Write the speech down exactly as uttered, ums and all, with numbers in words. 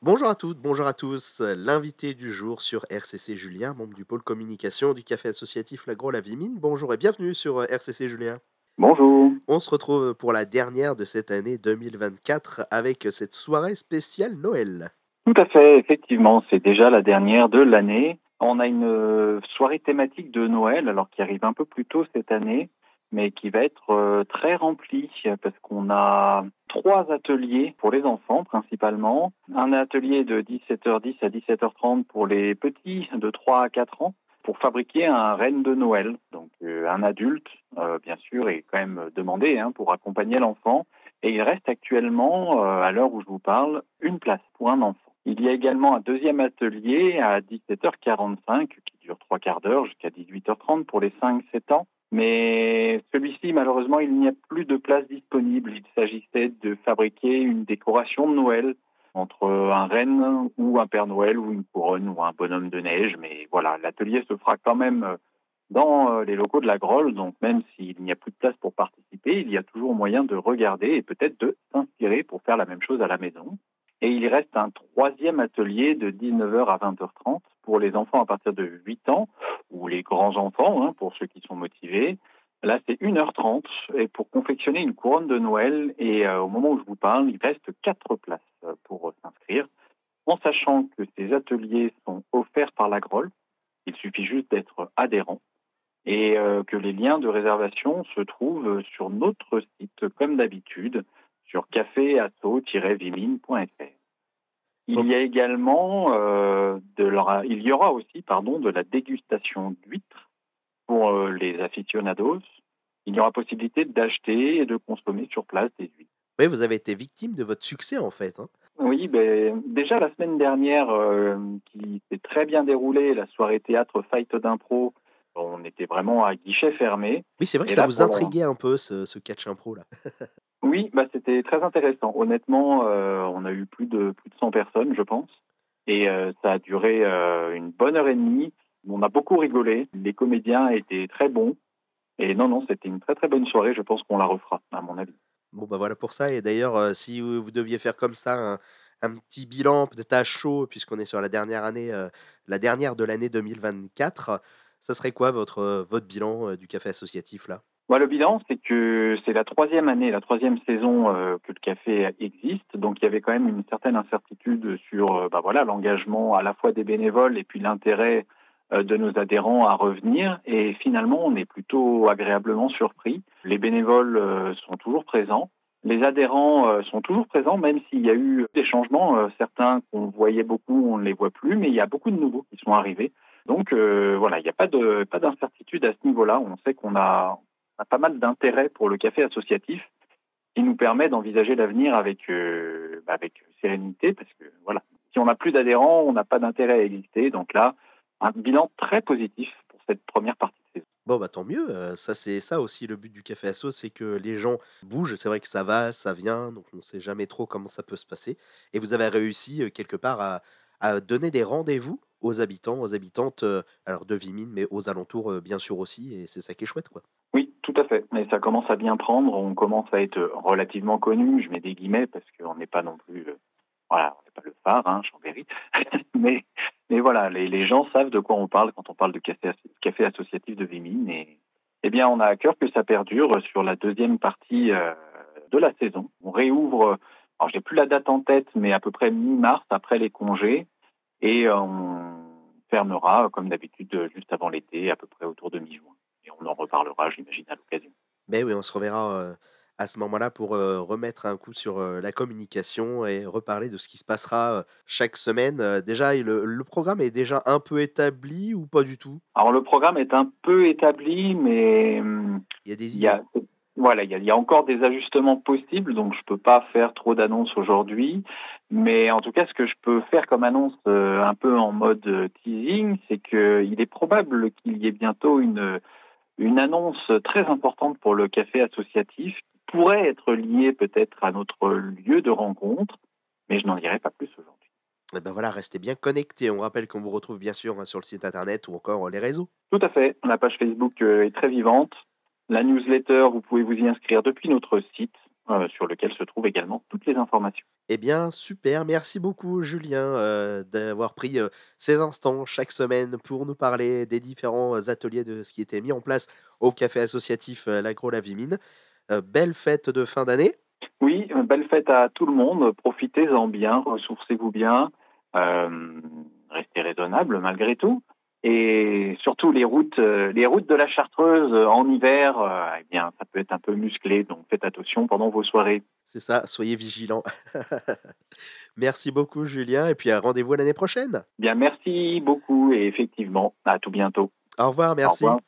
Bonjour à toutes, bonjour à tous. L'invité du jour sur R C C Julien, membre du pôle communication du café associatif L'Agro La Vimine. Bonjour et bienvenue sur euh, R C C Julien. Bonjour. On se retrouve pour la dernière de cette année deux mille vingt-quatre avec cette soirée spéciale Noël. Tout à fait, effectivement, c'est déjà la dernière de l'année. On a une euh, soirée thématique de Noël, alors qui arrive un peu plus tôt cette année, mais qui va être euh, très remplie euh, parce qu'on a trois ateliers pour les enfants principalement. Un atelier de dix-sept heures dix à dix-sept heures trente pour les petits de trois à quatre ans pour fabriquer un renne de Noël. Donc euh, un adulte, euh, bien sûr, est quand même demandé hein, pour accompagner l'enfant. Et il reste actuellement, euh, à l'heure où je vous parle, une place pour un enfant. Il y a également un deuxième atelier à dix-sept heures quarante-cinq qui dure trois quarts d'heure jusqu'à dix-huit heures trente pour les cinq sept ans. Mais celui-ci, malheureusement, il n'y a plus de place disponible. Il s'agissait de fabriquer une décoration de Noël entre un renne ou un Père Noël ou une couronne ou un bonhomme de neige. Mais voilà, l'atelier se fera quand même dans euh, les locaux de la Grolle, donc même s'il n'y a plus de place pour participer, il y a toujours moyen de regarder et peut-être de s'inspirer pour faire la même chose à la maison. Et il reste un troisième atelier de dix-neuf heures à vingt heures trente pour les enfants à partir de huit ans, ou les grands enfants, hein, pour ceux qui sont motivés. Là, c'est une heure trente et pour confectionner une couronne de Noël. Et euh, au moment où je vous parle, il reste quatre places euh, pour euh, s'inscrire, en sachant que ces ateliers sont offerts par la Grolle. Il suffit juste d'être adhérent et euh, que les liens de réservation se trouvent sur notre site, comme d'habitude, sur café asso vimine point f r. Il Bon, y a également euh, de la, il y aura aussi pardon de la dégustation d'huîtres pour euh, les aficionados. Il y aura possibilité d'acheter et de consommer sur place des huîtres. oui, vous avez été victime de votre succès en fait, hein. Oui, ben, déjà la semaine dernière, euh, qui s'est très bien déroulée, la soirée théâtre Fight d'impro, on était vraiment à guichet fermé. Oui, c'est vrai que Et ça là, vous pour la... intriguait un peu ce, ce catch impro là. Oui, bah, c'était très intéressant. Honnêtement, euh, on a eu plus de plus de cent personnes, je pense, et euh, ça a duré euh, une bonne heure et demie. On a beaucoup rigolé. Les comédiens étaient très bons, et non, non, c'était une très très bonne soirée. Je pense qu'on la refera, à mon avis. Bon, bah, voilà pour ça et d'ailleurs, heu, si vous vous deviez faire comme ça un un petit bilan peut-être à chaud puisqu'on est sur la dernière année, heu, la dernière de l'année deux mille vingt-quatre, ça serait quoi votre, heu, votre bilan, heu, du café associatif là? Moi, le bilan, c'est que c'est la troisième année, la troisième saison euh, que le café existe. Donc, il y avait quand même une certaine incertitude sur, euh, bah voilà, l'engagement à la fois des bénévoles et puis l'intérêt euh, de nos adhérents à revenir. Et finalement, on est plutôt agréablement surpris. Les bénévoles euh, sont toujours présents. Les adhérents euh, sont toujours présents, même s'il y a eu des changements. Euh, certains qu'on voyait beaucoup, on ne les voit plus, mais il y a beaucoup de nouveaux qui sont arrivés. Donc euh, voilà, il n'y a pas de pas d'incertitude à ce niveau-là. On sait qu'on a a pas mal d'intérêt pour le café associatif qui nous permet d'envisager l'avenir avec, euh, bah, avec sérénité parce que voilà, si on n'a plus d'adhérents, on n'a pas d'intérêt à exister. Donc là, un bilan très positif pour cette première partie de saison. Bon, bah, tant mieux, heu, ça c'est ça aussi le but du café asso, c'est que les gens bougent. C'est vrai que ça va, ça vient, donc on ne sait jamais trop comment ça peut se passer et vous avez réussi, heu, quelque part à à donner des rendez-vous aux habitants, aux habitantes, heu, alors de Vimines, mais aux alentours, heu, bien sûr aussi et c'est ça qui est chouette, quoi. Oui, tout à fait. Mais ça commence à bien prendre. On commence à être relativement connu. Je mets des guillemets parce qu'on n'est pas non plus, euh, voilà, on n'est pas le phare, hein, Chambéry. mais, mais voilà, les, les gens savent de quoi on parle quand on parle de café, café associatif de Vimines. Et eh bien, on a à cœur que ça perdure sur la deuxième partie euh, de la saison. On réouvre. Alors, j'ai plus la date en tête, mais à peu près mi-mars après les congés, et euh, on fermera comme d'habitude juste avant l'été, à peu près autour de mi-juin. Et on en reparlera, j'imagine, à l'occasion. Beh, oui, on se reverra, heu, à ce moment-là pour, heu, remettre un coup sur, heu, la communication et reparler de ce qui se passera, heu, chaque semaine. Heu, déjà et le le programme est déjà un peu établi ou pas du tout? Alors le programme est un peu établi, mais hum, Il y a des il y idées? a voilà, il y a, il y a encore des ajustements possibles, donc je peux pas faire trop d'annonces aujourd'hui. Mais en tout cas, ce que je peux faire comme annonce euh, un peu en mode euh, teasing, c'est que il est probable qu'il y ait bientôt une une annonce très importante pour le café associatif qui pourrait être liée peut-être à notre lieu de rencontre, mais je n'en dirai pas plus aujourd'hui. Et ben voilà, restez bien connectés. On rappelle qu'on vous retrouve bien sûr, hein, sur le site internet ou encore, heu, les réseaux. Tout à fait. La page Facebook euh, est très vivante. La newsletter, vous pouvez vous y inscrire depuis notre site. euh, sur lequel se trouvent également toutes les informations. Eh bien, super, merci beaucoup Julien euh, d'avoir pris euh, ces instants chaque semaine pour nous parler des différents euh, ateliers de ce qui était mis en place au café associatif euh, l'Agro La Vimine. Euh, belle fête de fin d'année. Oui, euh, belle fête à tout le monde. Profitez-en bien, ressourcez-vous bien, euh, restez raisonnable malgré tout. Et surtout les routes, euh, les routes de la Chartreuse euh, en hiver, euh, eh bien, ça peut être un peu musclé, donc faites attention pendant vos soirées. C'est ça, soyez vigilants. Merci beaucoup Julien et puis euh, rendez-vous l'année prochaine. Bien, merci beaucoup et effectivement, à tout bientôt. Au revoir, Au revoir. merci.